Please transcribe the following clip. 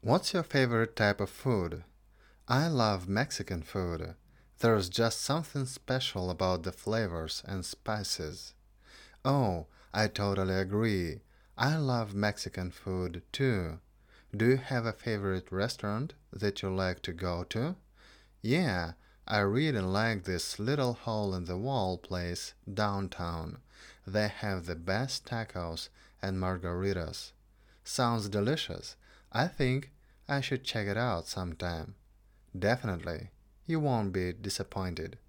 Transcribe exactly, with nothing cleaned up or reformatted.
What's your favorite type of food? I love Mexican food. There's just something special about the flavors and spices. Oh, I totally agree. I love Mexican food too. Do you have a favorite restaurant that you like to go to? Yeah, I really like this little hole in the wall place downtown. They have the best tacos and margaritas. Sounds delicious. I think I should check it out sometime. Definitely. You won't be disappointed.